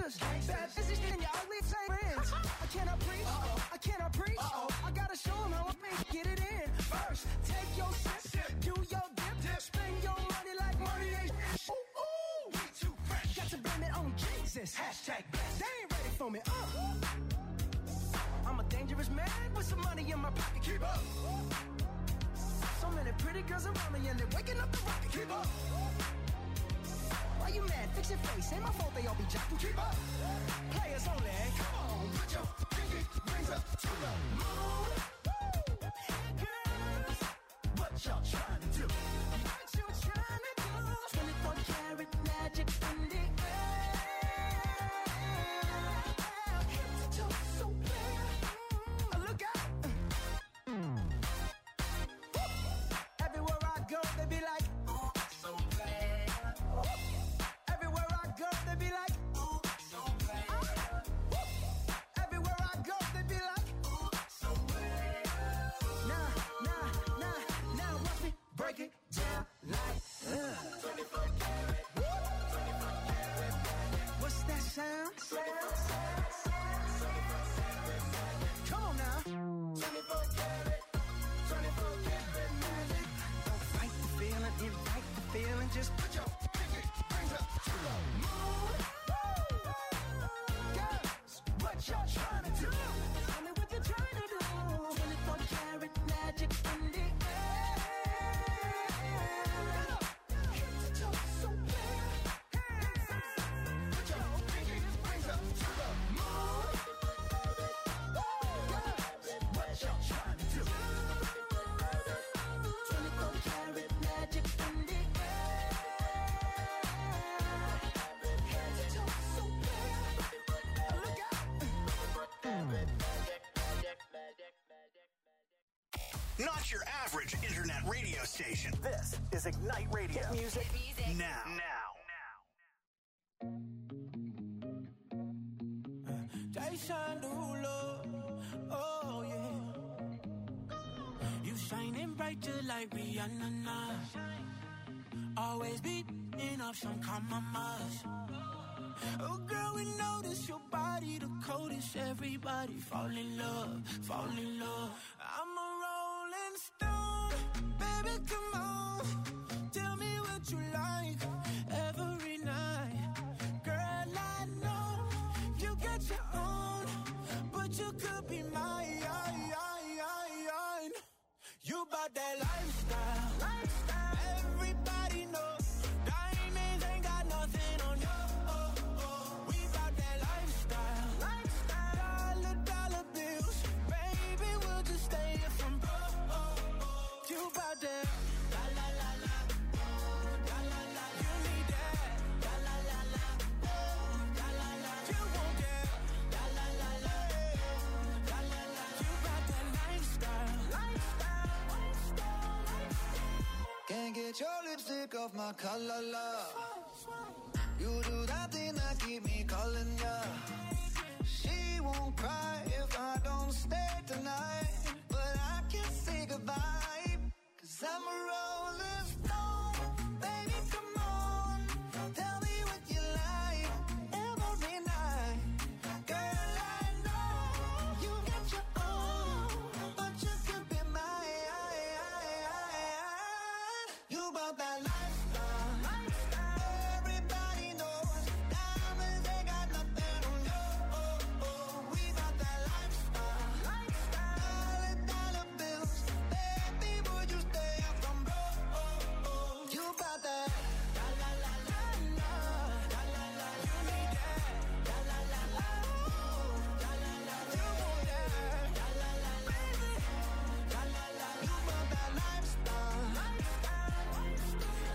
gangsters. Bad business and your ugly friends. I cannot preach. I cannot preach. I gotta show them how I get it in. First, take your sip, do your dip, spend your money like money ain't shit. Ooh, we too fresh. Got to blame it on Jesus. Hashtag blessed. They ain't ready for me. I'm a dangerous man with some money in my pocket. Keep up. So many pretty girls around me and they're waking up the rocket. Keep up. Why you mad? Fix your face. Ain't my fault they all be jocking. Keep up. Players only. Come on, put your pinky rings up to the moon. Girls, what y'all trying to do? What you trying to do? 24 karat magic in the air. Head to toe so clear. Look out. Everywhere I go, they be like, oh, so bad. Everywhere I go, they be like, oh, so bad. Everywhere I go, they be like, oh, so bad. Now, watch me break it down like 24 karat, 24 karat. What's that sound? Come on now. 24 karat, 24 karat magic. Don't fight the feeling, invite the feeling. Just put your pinky rings up to the moon. Girls, what y'all trying to do? Tell me what you're trying to do. 24 karat magic in the air. Head to toe so clear. Put your pinky rings up to the moon. Girls, what y'all trying to do? 24 karat magic in the air. Head to toe so clear. Look out. Not your average internet radio station. This is Ignite Radio. Hit music. Now. Jason Derulo, oh yeah. You shining bright just like Rihanna. Always beating up some compromise. Oh girl, we notice your body the coldest. Everybody fall in love, fall in love. I'm a rolling stone, baby, come on. Tell me what you like every night. Girl, I know you got your own, but you could be mine. You bought that lifestyle. Everybody knows diamonds ain't got nothing on you. We bought that lifestyle. Dollar bills, baby, we'll just stay here from broke. You bought that. La la la la. La la la. You need that. La la la la. La la la. You want that. La la la la. La la la. You bought that lifestyle. Can't get your lipstick off my collar, love. You do that thing that keep me calling ya. She won't cry if I don't stay tonight, but I can't say goodbye, 'cause I'm a rolling stone. Baby, come on, tell me what you like every night. Girl, I know you got your own, but you could be mine. You bought that lifestyle. Everybody knows diamonds ain't got nothing on you. We bought that lifestyle. Dollar bills, baby, would you stay up from broke? You bought that. La la la la la. La la la. You need that. La la la la. La la la. You want that. La la la, baby. La la la. You bought that lifestyle.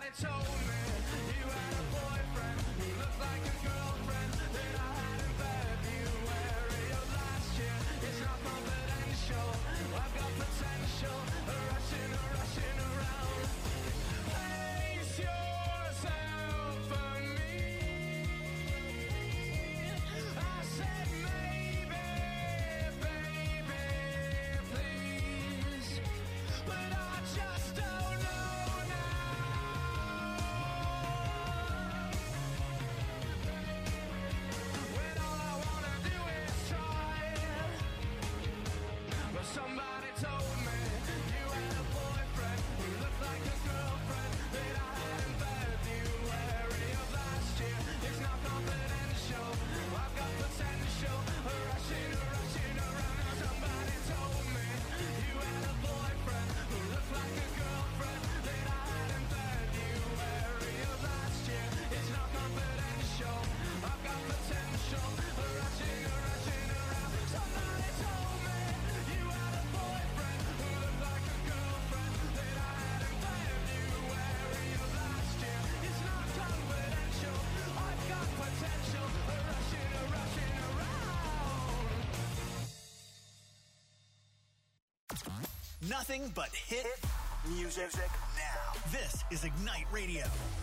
Somebody told me you had a boyfriend who looked like a girlfriend that I had in February of last year. It's not confidential, I've got potential, rushing around. Place yourself on me. I said maybe, baby, please, but I just don't know now. When all I wanna do is try. But somebody told me you had a boyfriend who looked like a girlfriend that I had in February of last year. It's not confidential, I've got potential, rushing around. Now somebody told me you had a boyfriend who looked like a girlfriend that I had in February of last year. It's not confidential, I've got potential, rushing around. Somebody told me you had a boyfriend who looked like a girlfriend that I had in February of last year. It's not confidential, I've got potential, rushing around. Nothing but hit music now. This is Ignite Radio.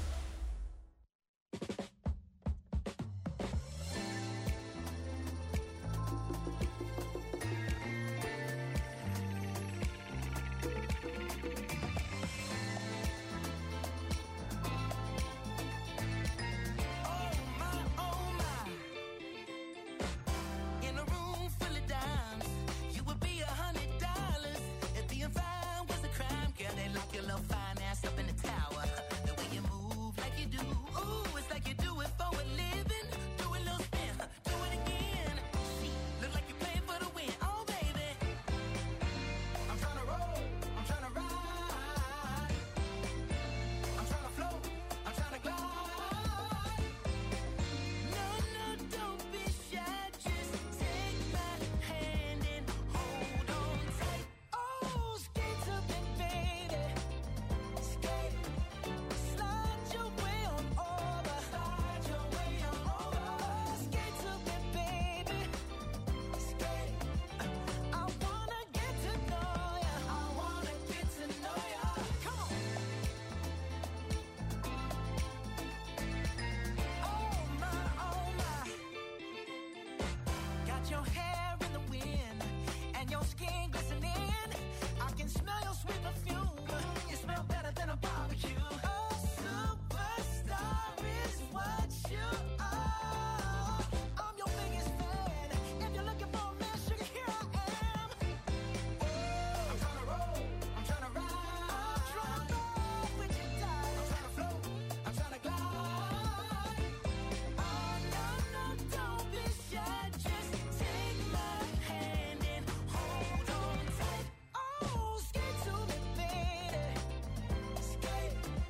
Oh my. In a room full of dimes, you would be $100 if being fine was a crime. Girl, they lock your little fine ass up in the tower. The way you move like you do, ooh, it's like you do it for a living. Do a little spin, do it again. See, look like you play for the win. Oh baby, I'm tryna roll, I'm tryna ride, I'm tryna float, I'm tryna glide. No, don't be shy. Just take my hand and hold on tight. Oh, skate to me, baby. Skate, slide your way on over. Slide your way on over. Oh, skate to me, baby. Skate. I wanna get to know ya. I wanna get to know ya. Come on. Oh my. Got your hair in the wind and your skin glistening. I can smell your sweet perfume. You smell better than a barbecue. Oh, superstar is what you are. I'm your biggest fan. If you're looking for a man, sugar, here I am. I'm tryna roll, I'm tryna ride, I'm tryna roll with you tight. I'm tryna float, I'm tryna glide. Oh no, don't be shy. Just take my hand and hold on tight. Oh, skate to me, baby. Skate,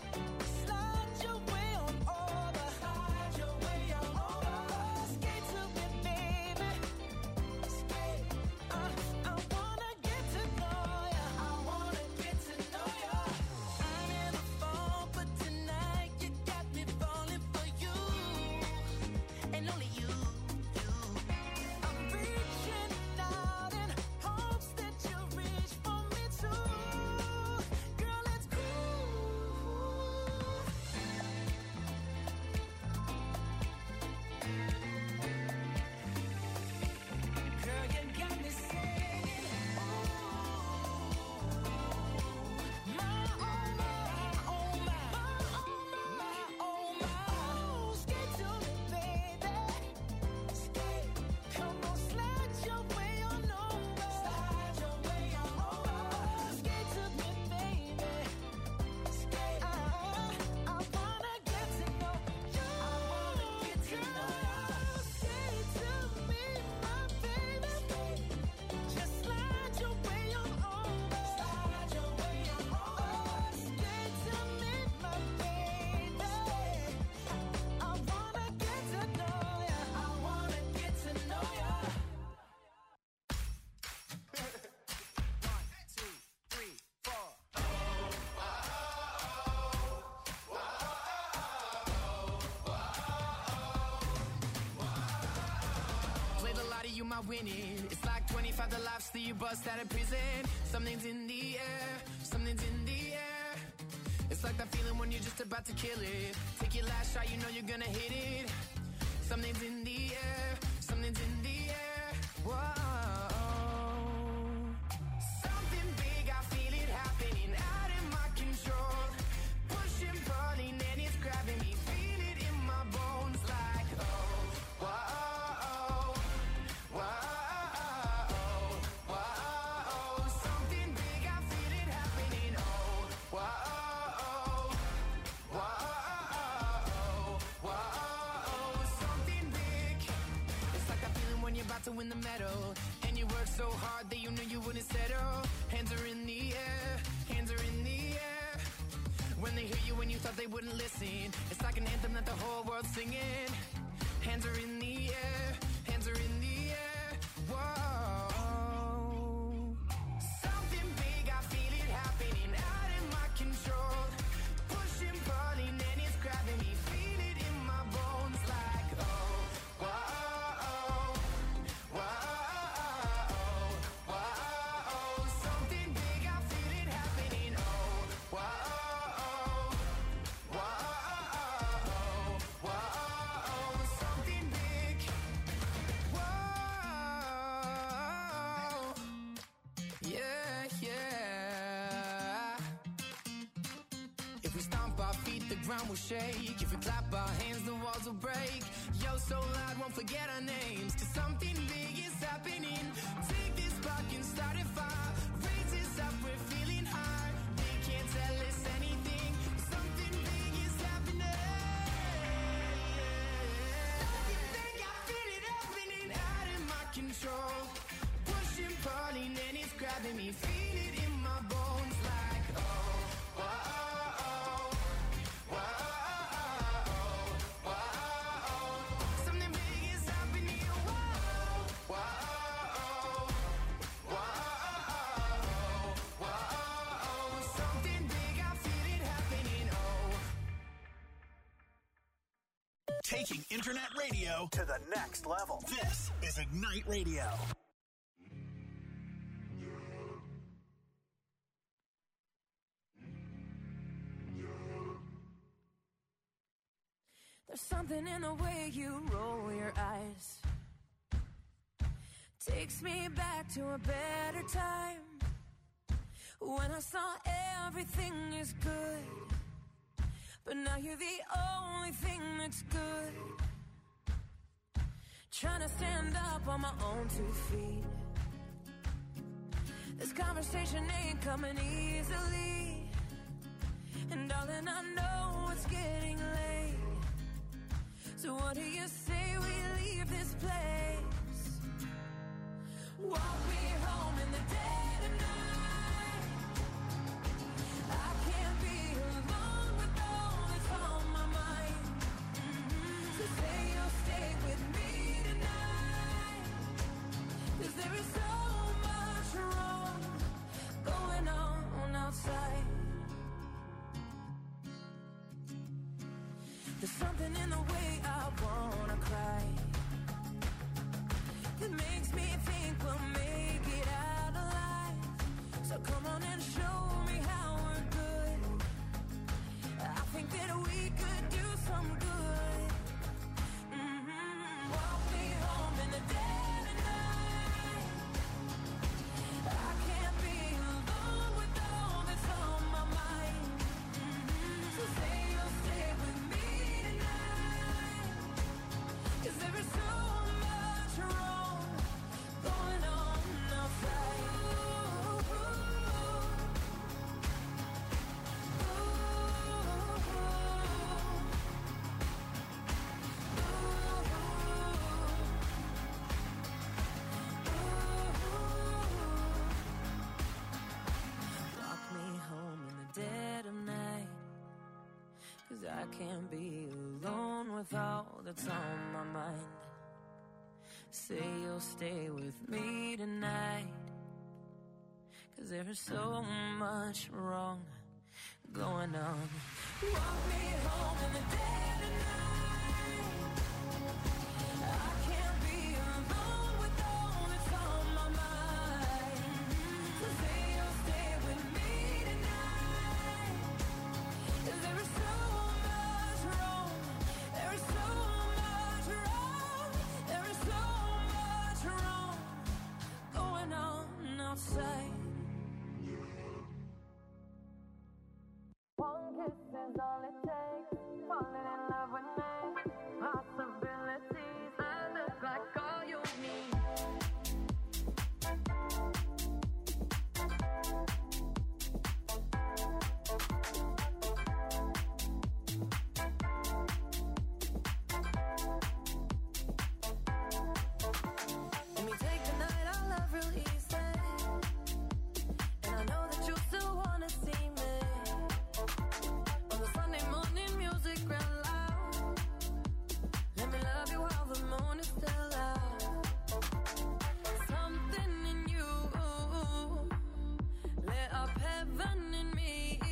you my winning. It's like 25 the lives that you bust out of prison. Something's in the air, something's in the air. It's like that feeling when you're just about to kill it. Take your last shot, you know you're gonna hit it. Something's in the air, something's in the air. Whoa. Something big, I feel it happening out of my control. Pushing, pulling, and it's grabbing me. Feel it in my bones like, oh, whoa, whoa, whoa. Something big, I feel it happening, oh, whoa, whoa, something big. It's like that feeling when you're about to win the medal, and you work so hard that you knew you wouldn't settle. Hands are in the air, hands are in the air. When they hear you when you thought they wouldn't listen, it's like an anthem that the whole world's singing. Hands are in the air, hands are in the air. Whoa. Something big, I feel it happening out of my control. Pushing, pulling, and it's grabbing me. Feel it in my bones like, oh, whoa, whoa, whoa. Something big, I feel it happening, oh, whoa, whoa, something big. Whoa, yeah, yeah. If we stomp our feet, the ground will shake. If we clap our hands, the walls will break. Yo, so loud, won't forget our names. 'Cause something big is happening. Take this spark and start a fire. Raise us up, we're feeling high. They can't tell us anything. Something big is happening. Something big, I feel it happening out of my control. Pushing, pulling, and it's grabbing me. Feel it in my bones like, oh, whoa, whoa, whoa. Something big is happening, whoa, whoa, whoa. Something big, I feel it happening, oh. Taking internet radio to the next level. This is Ignite Radio. There's something in the way you roll your eyes. Takes me back to a better time, when I saw everything is good. But now you're the only thing that's good. Trying to stand up on my own 2 feet. This conversation ain't coming easily, and darling, I know it's getting late. So what do you say we leave this place? Walk me home in the dead of night. I can't be alone with all that's on my mind. So say you'll stay with me tonight. 'Cause there is so much wrong going on outside. There's something in the way I wanna cry that makes me think we'll make it out alive. So come on and show me how we're good. I think that we could do some good. Walk me home in the dead of night. I can't be alone with all that's on my mind. So say you'll stay with me tonight. 'Cause there is so much wrong going on outside. Walk me home in the dead of night. 'Cause I can't be alone with all that's on my mind. Say you'll stay with me tonight. 'Cause there is so much wrong going on. Walk me home in the dead of night. I can't be alone with all kiss is all it takes. Falling in love with me. Possibilities. I look like all you need. Let me take the night I love real easy. And I know that you still wanna see me. On the Sunday morning music real loud. Let me love you while the moon is still out. Something in you lit up heaven in me.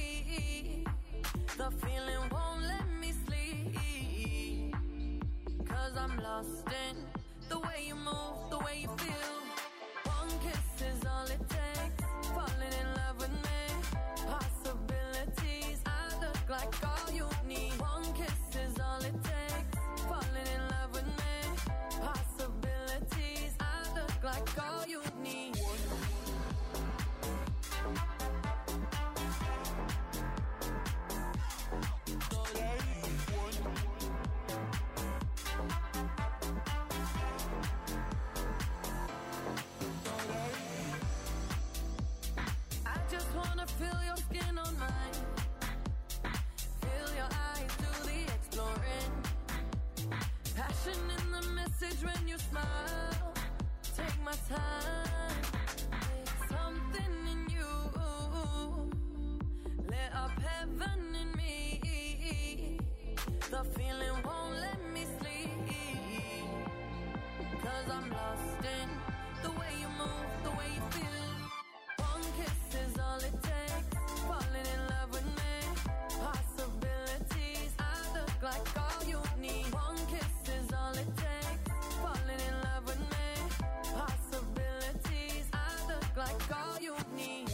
The feeling won't let me sleep. 'Cause I'm lost in the way you move, the way you feel. One kiss is all it takes. Falling in love with me. Possibilities. I look like all you need. One kiss is all it takes. Falling in love with me. Possibilities. I look like all you need. I just wanna feel your skin on mine. Feel your eyes do the exploring. Passion in the message when you smile. Take my time. Something in you lit up heaven in me. The feeling won't let me sleep. 'Cause I'm lost in the way you move, the way you feel. One kiss is all it takes. Falling in love with me. Possibilities. I look like all you need. One kiss is all it takes. Falling in love with me. Possibilities. I look like all you need.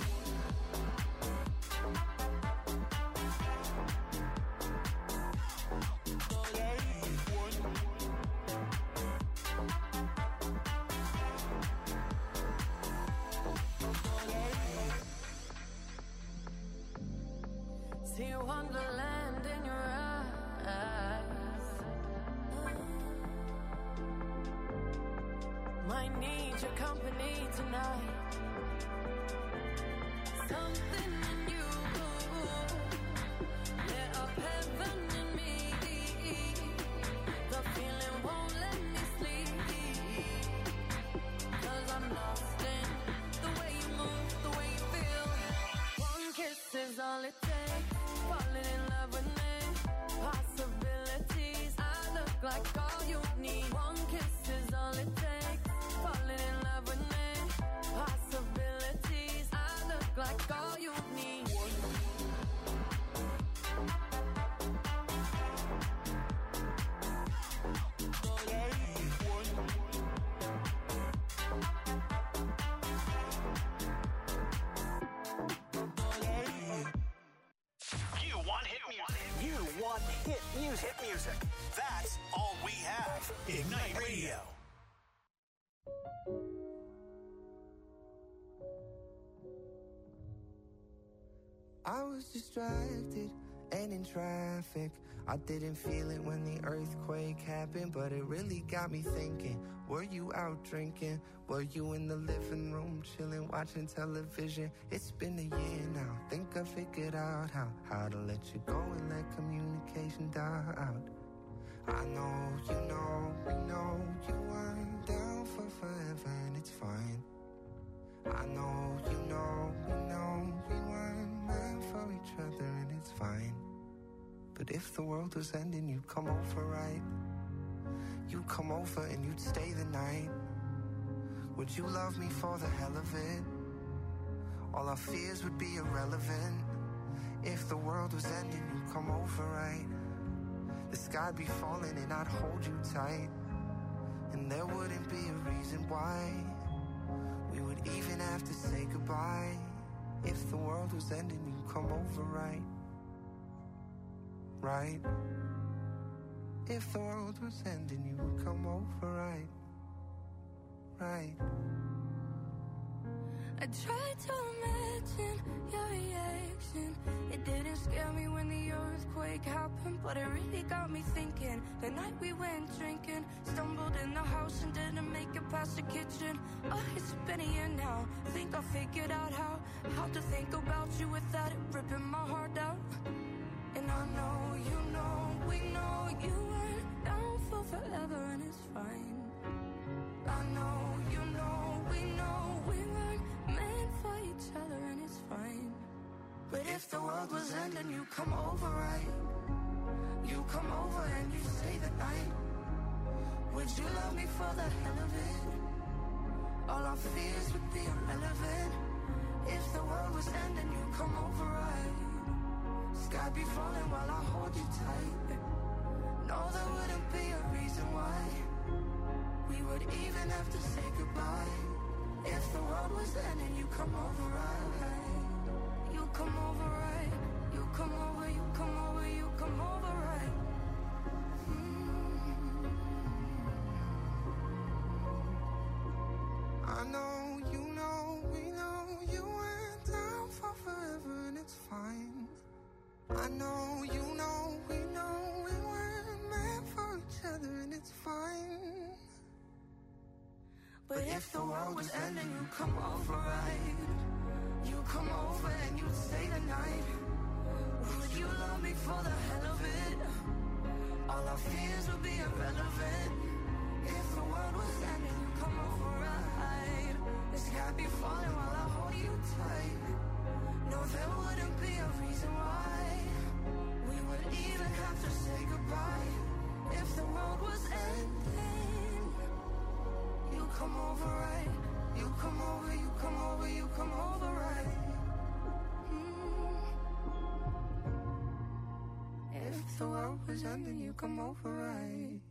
See wonderland in your eyes. Might need your company tonight. Something in you lit up heaven in me. The feeling won't let me sleep. 'Cause I'm lost in the way you move, the way you feel. One kiss is all it takes. Falling in love with me. Possibilities. I look like all you need. One kiss is all it takes. Falling in love with me. Possibilities. I look like all you need. You want hit music. You want hit music. Hit music. That's all we have. Ignite Radio. I was distracted and in traffic. I didn't feel it when the earthquake happened, but it really got me thinking. Were you out drinking? Were you in the living room chilling, watching television? It's been a year now. Think I figured out how to let you go and let communication die out. I know, you know, we know you weren't down for forever and it's fine. I know, you know, we know we weren't meant for each other and it's fine. But if the world was ending, you'd come over, right? You'd come over and you'd stay the night. Would you love me for the hell of it? All our fears would be irrelevant. If the world was ending, you'd come over, right? The sky'd be falling and I'd hold you tight. And there wouldn't be a reason why we would even have to say goodbye. If the world was ending, you'd come over, right? Right? If the world was ending, you would come over, right? Right? I tried to imagine your reaction. It didn't scare me when the earthquake happened, but it really got me thinking. The night we went drinking, stumbled in the house and didn't make it past the kitchen. Oh, it's been a year now. Think I figured out how to think about you without it ripping my heart out. And I know, you know, we know you weren't down for forever, and it's fine. I know, you know, we know we weren't meant for each other, and it's fine. But if the world was ending, you come over, right? You come over and you stay the night. Would you love me for the hell of it? All our fears would be irrelevant. If the world was ending, you come over, right? Sky be falling while I hold you tight. No, there wouldn't be a reason why we would even have to say goodbye. If the world was ending, you come over, right? You come over, right? You come over, you come over, you come over, right? I know, you know, we know you went down for forever, and it's fine. I know, you know, we know we weren't meant for each other, and it's fine. But if the world was ending, you come over, right? You come over and you stay the night. Would you love me for the hell of it? All our fears would be irrelevant. If the world was ending, you come over, right? The sky be falling while I hold you tight. No, there wouldn't be a reason why we would even have to say goodbye. If the world was ending, you come over, right? You come over, you come over, you come over, right? If the world was ending, you come over, right?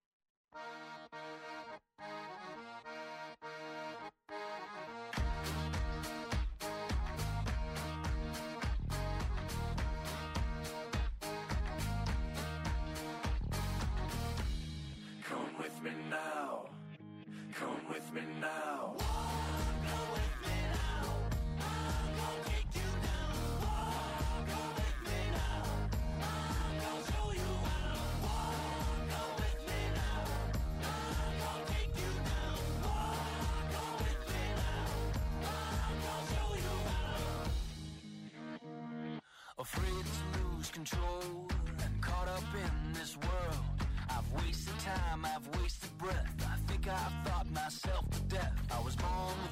Come with me now. Come with me now. Afraid to lose control and caught up in this world. I've wasted time, I've wasted breath. I think I've thought myself to death. I was born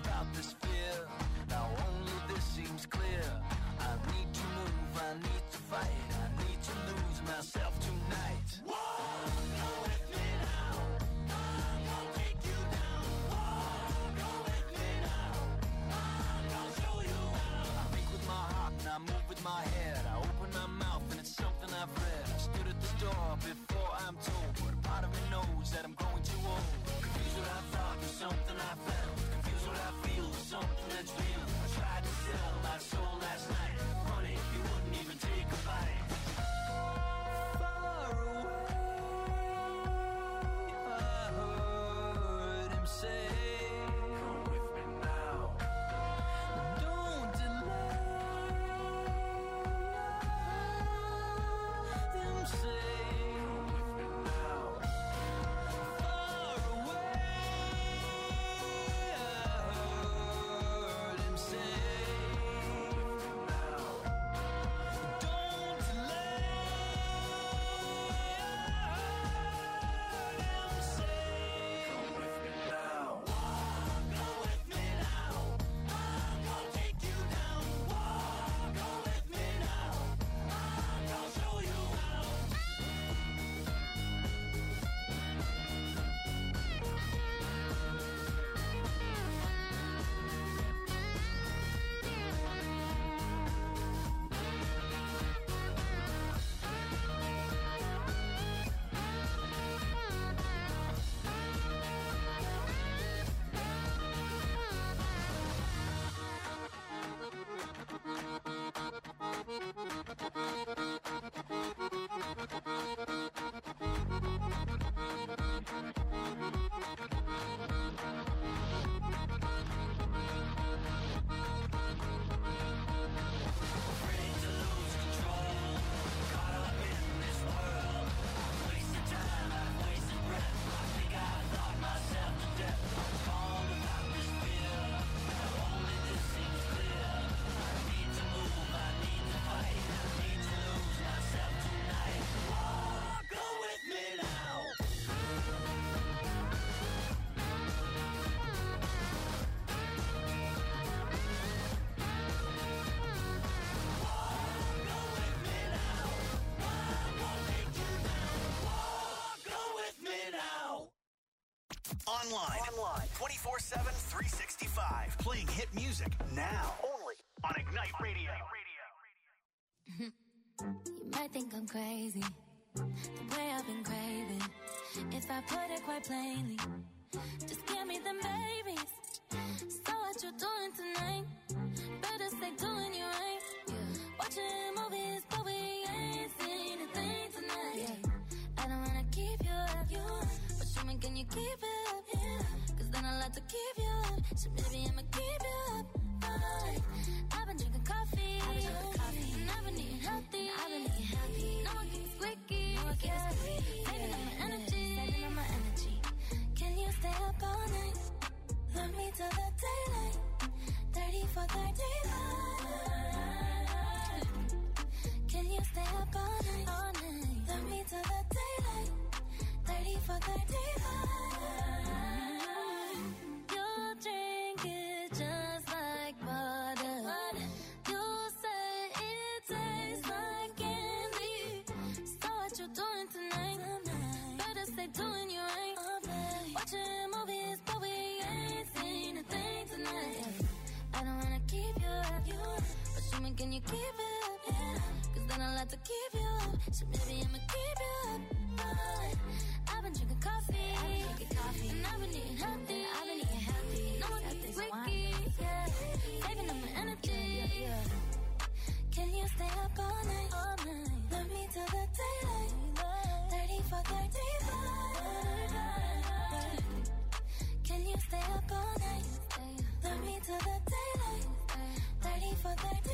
music now, only on Ignite Radio. You might think I'm crazy, the way I've been craving. If I put it quite plainly, just give me them babies. So what you doing tonight? Better stay doing you right. Watching movies, but we ain't seen a thing tonight. I don't wanna keep you up, but show me, can you keep it up? Cause then I'll have to keep you up. So maybe I'ma keep you up. I've been drinking coffee, and I've been eating healthy. No one keeps squeaky, saving up my energy. Can you stay up all night? Love me till the daylight. 30 for 35. Can you stay up all night? Love me till the daylight. 30 for 35. You drink it just like water. You say it tastes like candy. So what you doing tonight? Better stay doing you right. Watching movies, but we ain't seen a thing tonight. I don't wanna keep you up, but show me, can you keep it up? Cause then I'll have to keep you up. So maybe I'ma keep you up. I've been drinking coffee, and I've been eating healthy. No one keeps squeaky, saving up my energy. Can you stay up all night? Love me till the daylight. 30 for 35. Can you stay up all night? Love me till the daylight. 30 for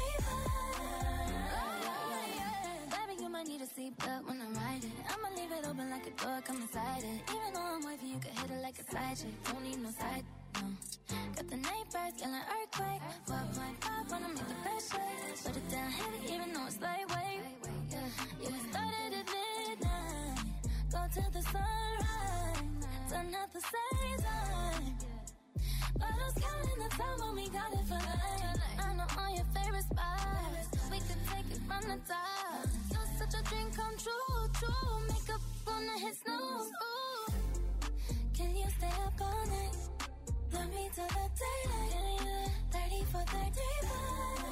35. Baby, you might need a seatbelt when I'm riding. I'ma leave it open like a door, come inside it. Even though I'm wifey, you can hit it like a side chick. Don't need no side, no. Got the neighbors yelling earthquake. 4.5 wanna make the best shake. Put it down heavy, even though it's lightweight. Yeah, we started at midnight. Go till the sunrise. Done at the same time. Bottles counting the time when we got it for life. I know all your favorite spots. We could take it from the top. You're such a dream come true. Makeup gonna hit snooze. Ooh. Can you stay up all night? Love me till the daylight. 30 for 35.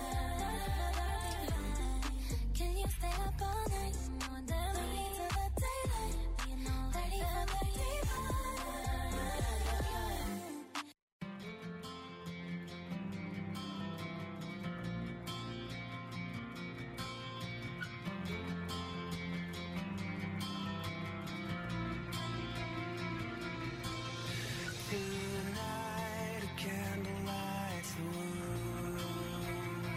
Can you stay up all night? Love me till the daylight. 30 for 35. Through the night, a candle lights the room.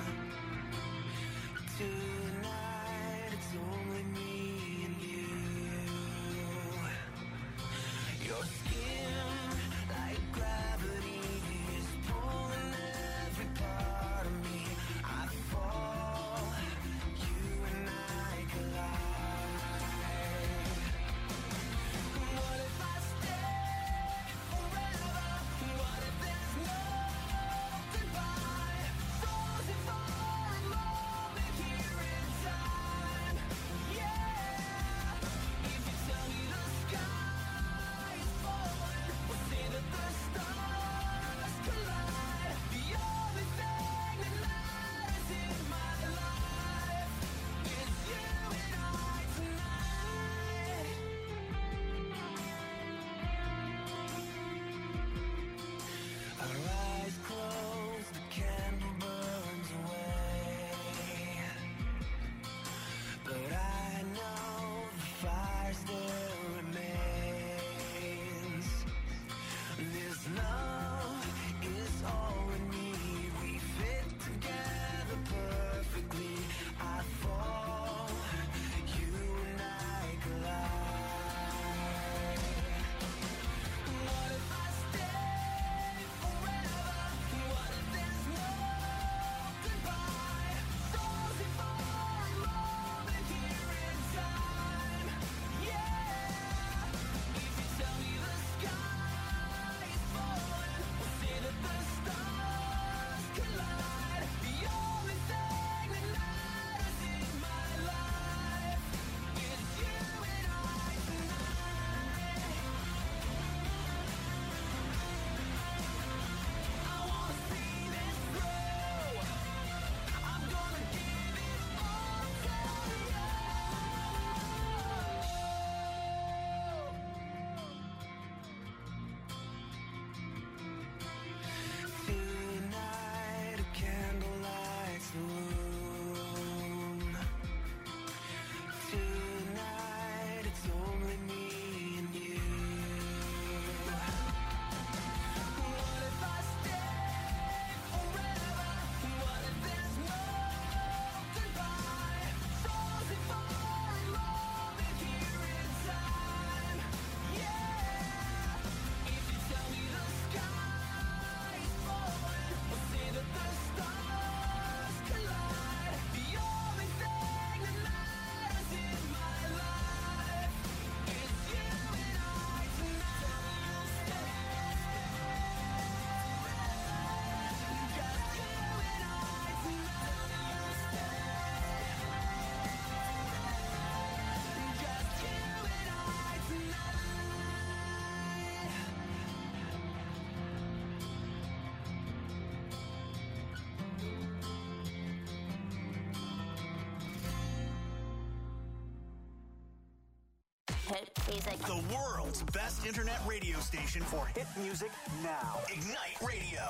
hit music. The world's best internet radio station for hit music now. Ignite Radio.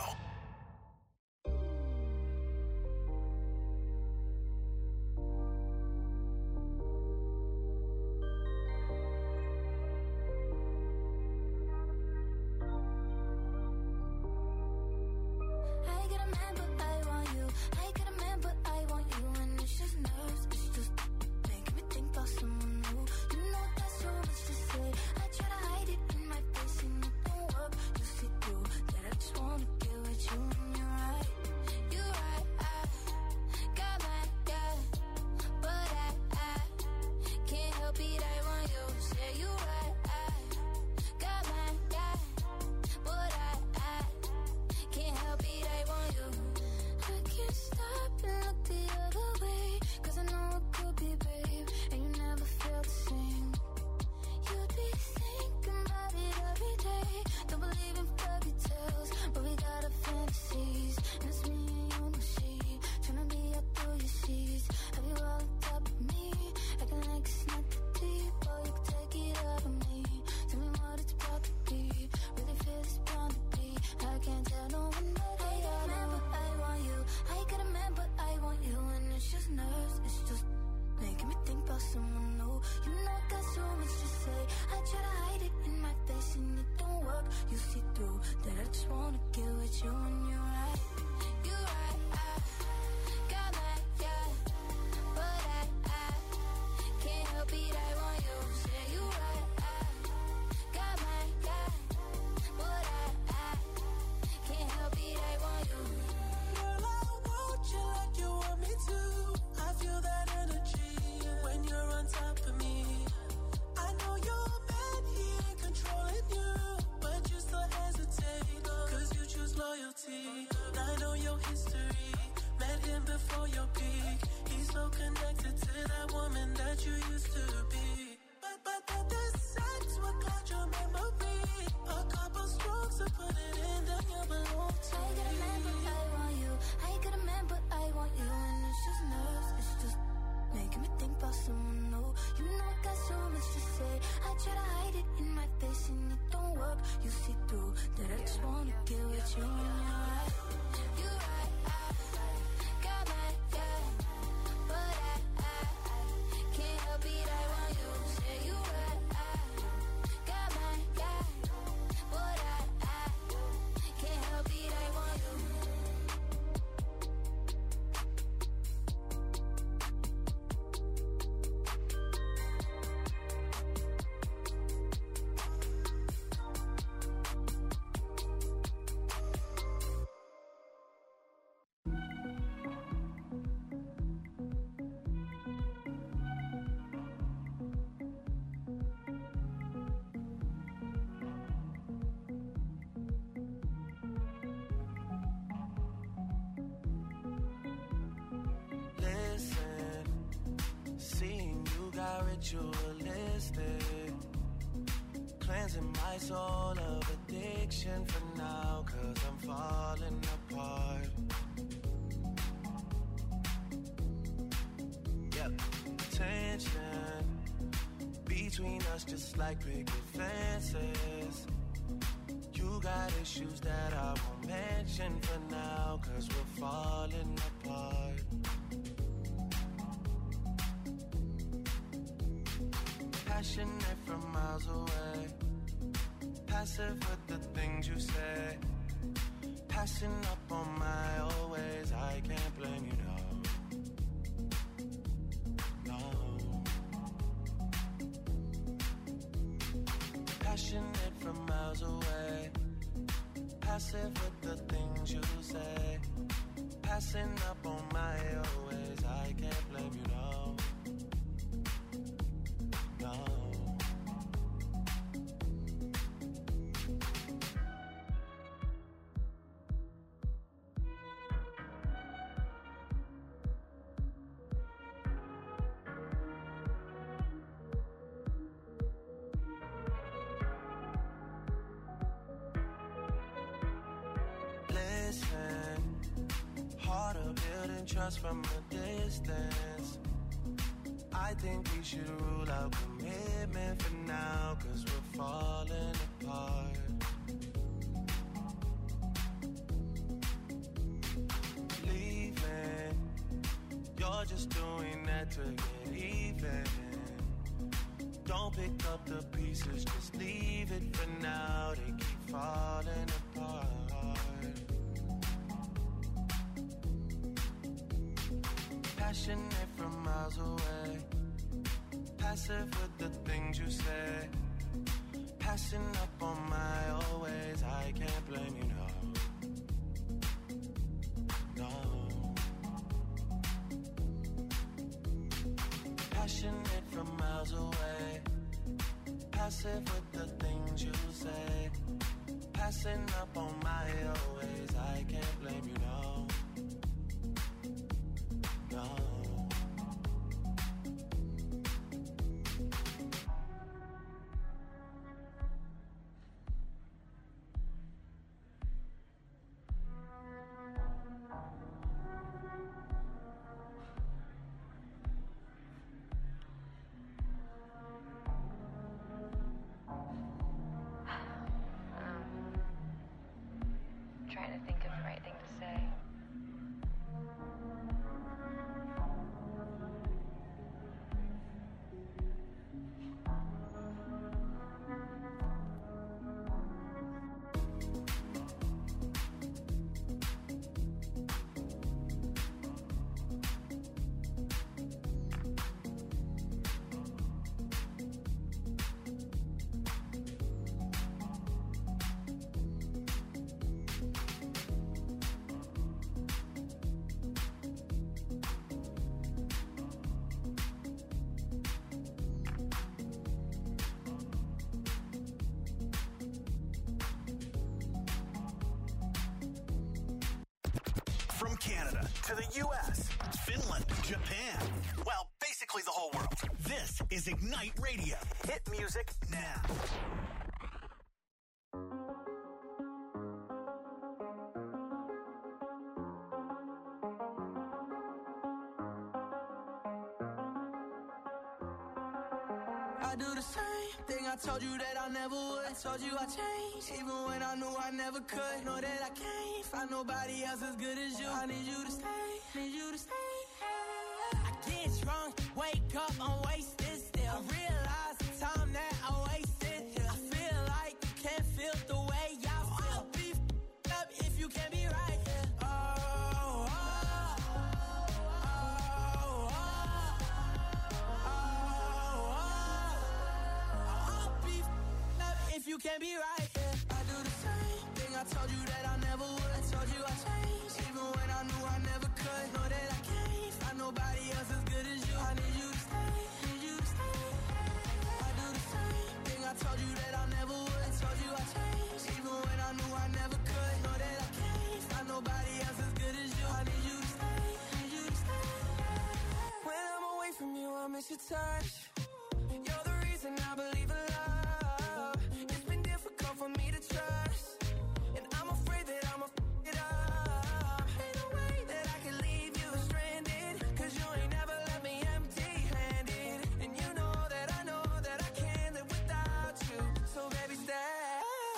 Ritualistic, cleansing my soul of addiction for now, 'cause I'm falling apart. Yep, tension between us just like picket fences. You got issues that I won't mention for now, 'cause we're falling apart. Passionate from miles away, passive with the things you say, passing up on my old ways. I can't blame you, no. Passionate from miles away, passive with the things you say, passing up on my old ways. I can't blame you, no. Harder building trust from a distance. I think we should rule out commitment for now, 'cause we're falling apart. Leaving, you're just doing that to get even. Don't pick up the pieces, just leave it for now. They keep falling apart. Passionate from miles away, passive with the things you say, passing up on my always. I can't blame you, no. Passionate from miles away, passive with the things you say, passing up on my always. I can't blame you, no. Trying to think of the right thing to say. From Canada to the U.S., Finland, Japan, well, basically the whole world. This is Ignite Radio. Hit music now. I do the same thing I told you that I never would. I told you I changed, even when I knew I never could. Know that I can't find nobody else as good as you. I need you to stay, need you to stay. I get drunk, wake up, I'm wasted still. I realize the time that I wasted here. I feel like you can't feel the way I feel. I'll be f***ed up if you can't be right here. If you can't be right, yeah. I do the same thing I told you that I never would. I told you I changed, even when I knew I never could. Know that I can't find nobody else as good as you. I need you to stay, need you to stay. I do the same thing I told you that I never would. I told you I changed, even when I knew I never could. Know that I can't find nobody else as good as you. I need you to stay, need you to stay. When I'm away from you, I miss your touch. You're the reason I believe in love. For me to trust, and I'm afraid that I'ma f*** it up. Ain't no way that I can leave you stranded, 'cause you ain't never left me empty-handed. And you know that I can't live without you. So baby, stay.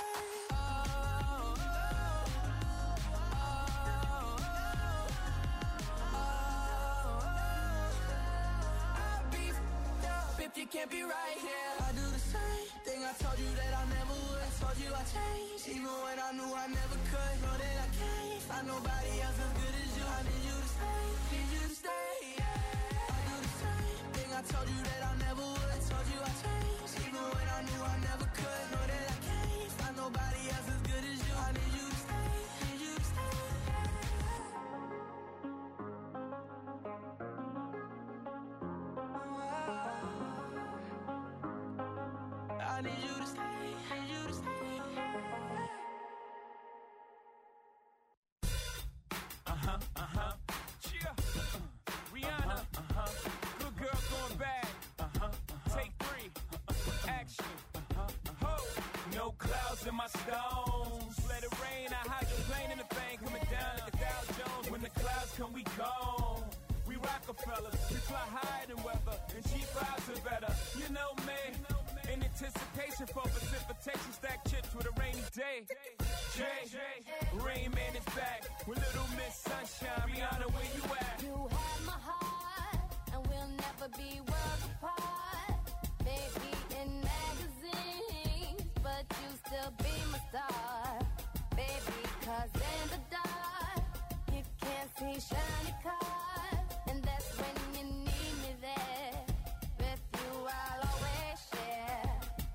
I'll be f***ed up if you can't be right here. I do the same thing I told you that I never would. I told you I changed, even when I knew I never could. Know that I can't find nobody else as good as you. I need you to stay, need you to stay. I do the same thing I told you that I never would. I told you I changed, even when I knew I never could. Know that I can't find nobody else as good as you. I need you to stay, need you to stay. I need you to stay, need you to stay. Rihanna, good girl going bad. Take 3, action. Ho, no clouds in my stones. Let it rain, I hydroplane in the thing coming down like the Dow Jones. When the clouds come, we gone. We rock a fellas. We fly higher than weather, and cheap vibes are better. You know me, in anticipation for precipitation, stack chips with a rainy day. Jay, Rain Man is back with Little Miss Sunshine. Rihanna, where you at? You have my heart, and we'll never be worlds apart. Maybe in magazines, but you still be my star. Baby, 'cause in the dark, you can't see shiny cars. And that's when you need me there. With you, I'll always share.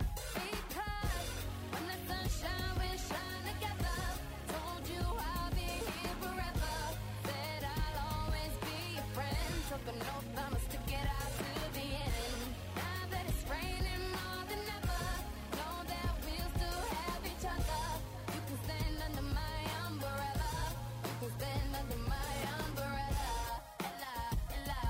Because when the sunshine will shine together, told you I'll be here forever. Said I'll always be your friend. Took an oath, I'ma stick it out to the end. Now that it's raining more than ever, know that we'll still have each other. You can stand under my umbrella. You can stand under my umbrella. Ella, Ella,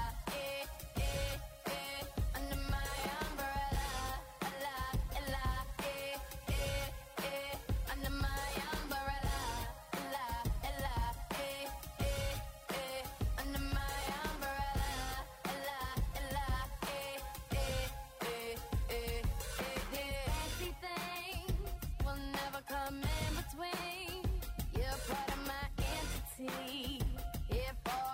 eh, eh, eh. Under my umbrella. Ella, Ella, eh, eh, eh. Under my umbrella. Ella, Ella, eh, eh, eh. Under my umbrella. Ella, Ella, eh, eh, eh, eh, eh. Fancy things will never come in between. You're part of my entity, here for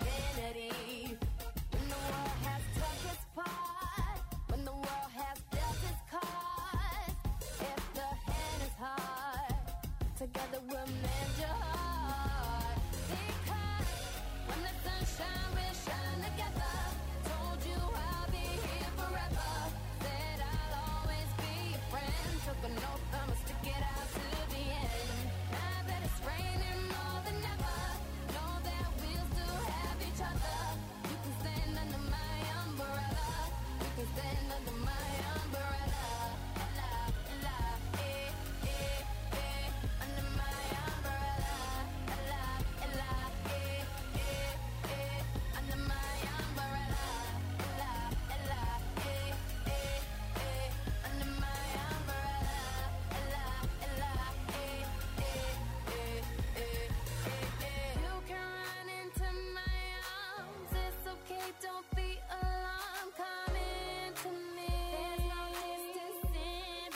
infinity. When the world has took its part, when the world has dealt its cards, if the hand is hard, together we'll mend your heart. Because when the sunshine will shine together, told you I'll be here forever. Said I'll always be your friend. Took an oath, I'ma stick it out to the end. Now that it's raining more than ever, know that we'll still have each other. You can stand under my umbrella. You can stand under my umbrella. Ella, Ella, eh, eh, eh. Under my umbrella. Ella, Ella, eh, eh, eh. Under my umbrella. Ella, Ella, eh, eh, eh. Under my umbrella. Ella, Ella, eh, eh, eh, eh, eh. You can run into my arms. It's okay, don't be alarmed. Come into me. There's no distance in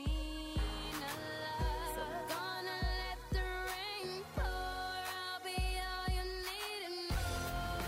between us. So gonna let the rain pour. I'll be all you need and more.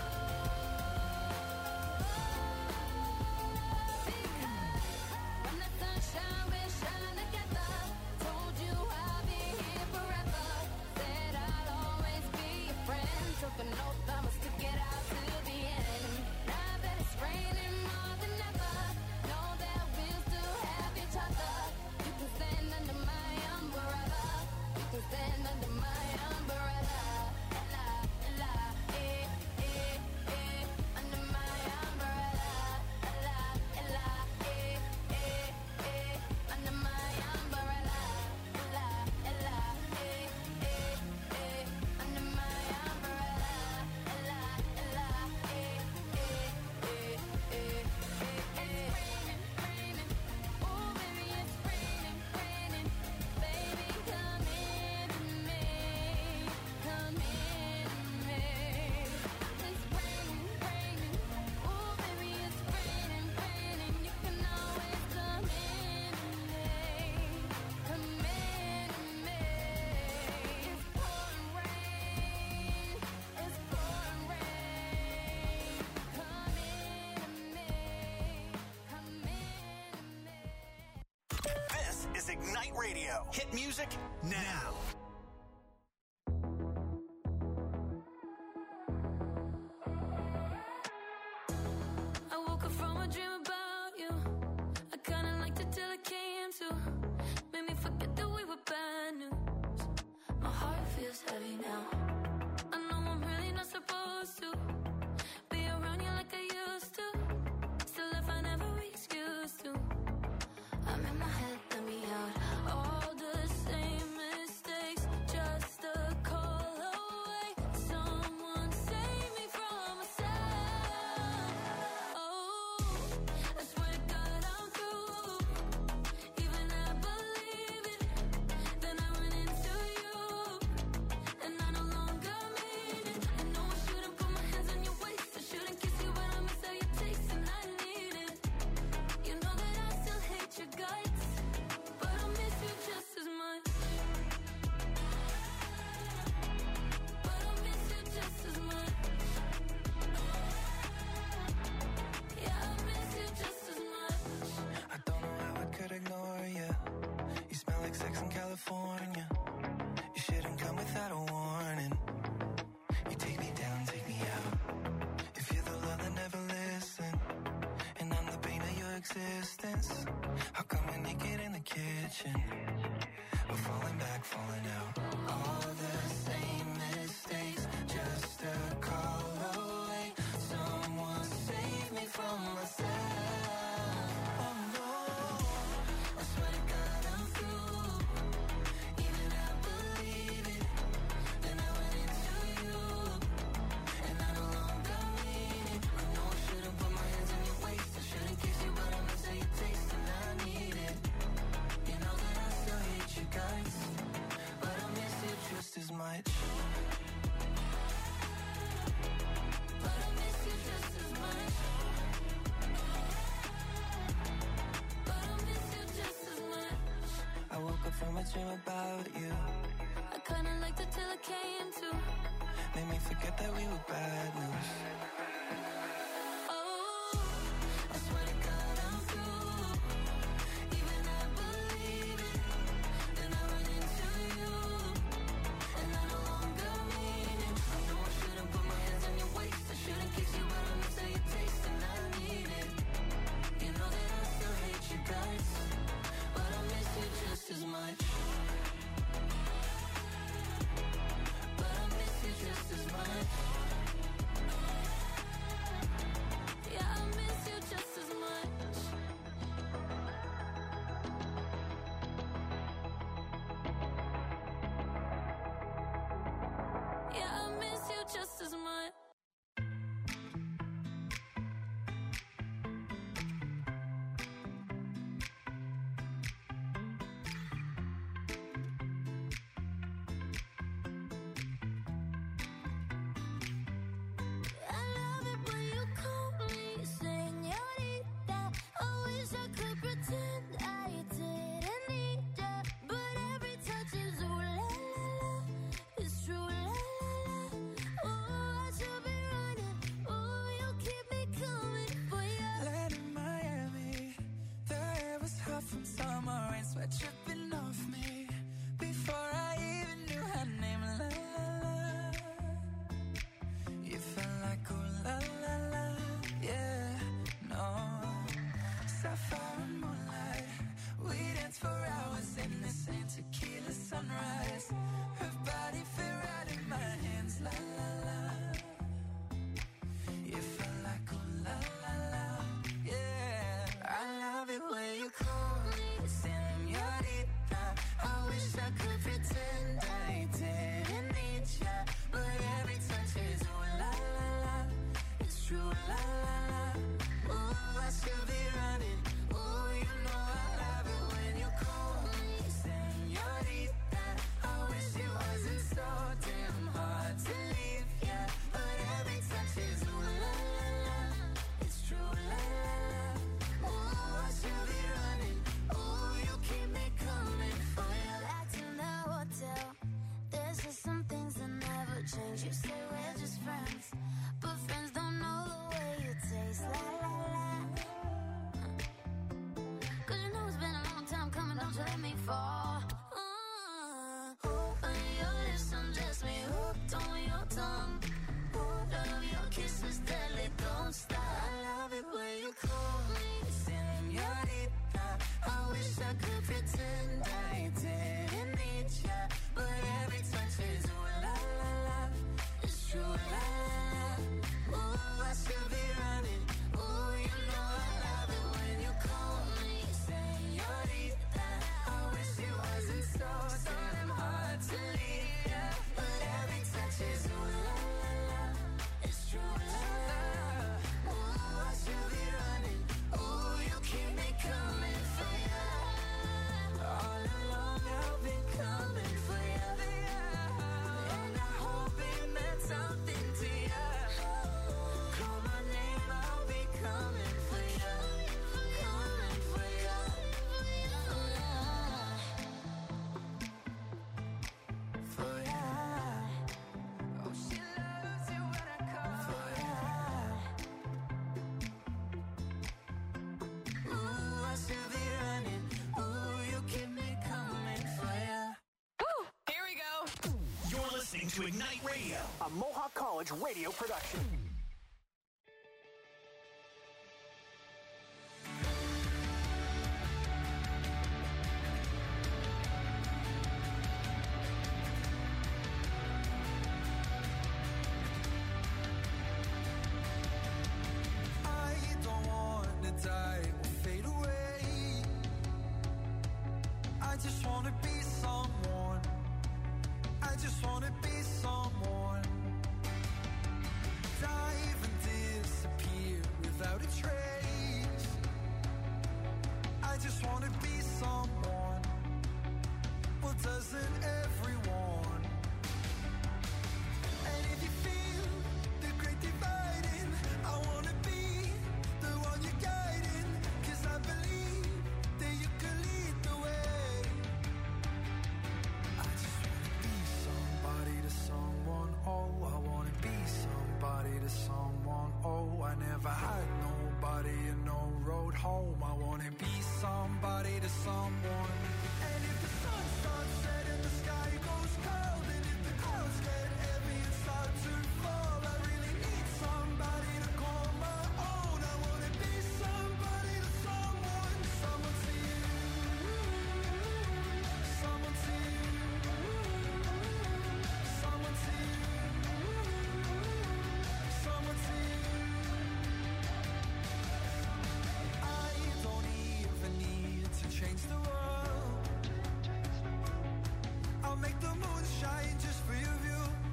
Because when the sunshine will shine together, told you I'll be here forever. Said I'll always be your friend. Took an oath, I'ma stick it out to the end. Now that it's raining more than ever, know that we'll still have each other. You can stand under my umbrella. You can stand under my umbrella. Ella, Ella, eh, eh, eh. Under my umbrella. Ella, Ella, eh, eh, eh. Under my umbrella. Ella, Ella, eh, eh, eh. Under my umbrella. Ella, Ella, eh, eh, eh, eh, eh. It's raining, raining. Oh, baby, it's raining, raining. Baby, come into me. Come into me. It's raining, raining. Oh, baby, it's raining, raining. You can always come into me. Come into me. It's pouring rain. It's pouring rain. Come into me. Come into me. This is Ignite Radio. Hit music now. I woke up from a dream about you. I kinda liked it till it came to. Made me forget that we were bad news. My heart feels heavy now. I know I'm really not supposed to be around you like I used to. Still, if I never excuse to, I'm in my head, let me out. All the same mistakes, just a call away. Someone save me from myself. Oh, I swear to God I'm through. Even I believe it. Then I run into you, and I no forget that we were bad news. Oh, I swear to God I'm through. Even I believe it. Then I run into you, and I no longer mean it. I know I shouldn't put my hands on your waist. I shouldn't kiss you, but I miss how you taste, and I need it. You know that I still hate you guys, but I miss you just as much. But I miss you just as much. Yeah, I miss you just as much. Yeah, I miss you just as much. I love it when you call me señorita. I wish I could pretend I didn't need ya, but every touch is ooh la la la. It's true la la la. Oh, I should be running. Oh, you keep me coming for ya. Land in Miami, the air was hot from summer rain, sweat dripping off me before I even knew her name. La la la, you felt like ooh la la la, yeah, no. Sapphire and moonlight, we danced for hours in the same tequila sunrise. Her body fit right in my hands, la la la. You felt like ooh la la la, yeah. I love it when you call me señorita. I wish I could pretend I didn't need ya, but every touch is ooh la la la. It's true la la la. Ooh, I should be running. Ooh, you know I love it when you call me señorita. I wish it wasn't so damn hard to leave ya, but every touch is ooh la la la. It's true la la la. Ooh, I should be running. Ooh, you keep me coming for ya. Back to the hotel. There's just some things that never change. You say we're just friends, but friends don't know the way you taste. La la la. 'Cause you know it's been a long time coming. Don't you let me fall. On your lips, undress me. Hooked on your tongue. Love your kisses, deadly, don't stop. I love it when you call me señorita. I wish I could pretend I didn't need ya, but every touch is ooh la la la. It's true la la la. Ooh, I should be running. Ooh, you know I love it when you call me señorita. I wish it wasn't so damn hard to leave ya, but every touch is ooh la la la. It's true la la. Ooh, I should be running. Ooh, you keep me coming for ya. All along I've been coming for ya, and I hope it meant something to ya. Call my name, I'll be coming for ya, coming for ya. For ya. Oh, she loves you when I call for ya. Ooh, I should be running. Ooh, you keep me coming for ya. You're listening to Ignite Radio, a Mohawk College radio production.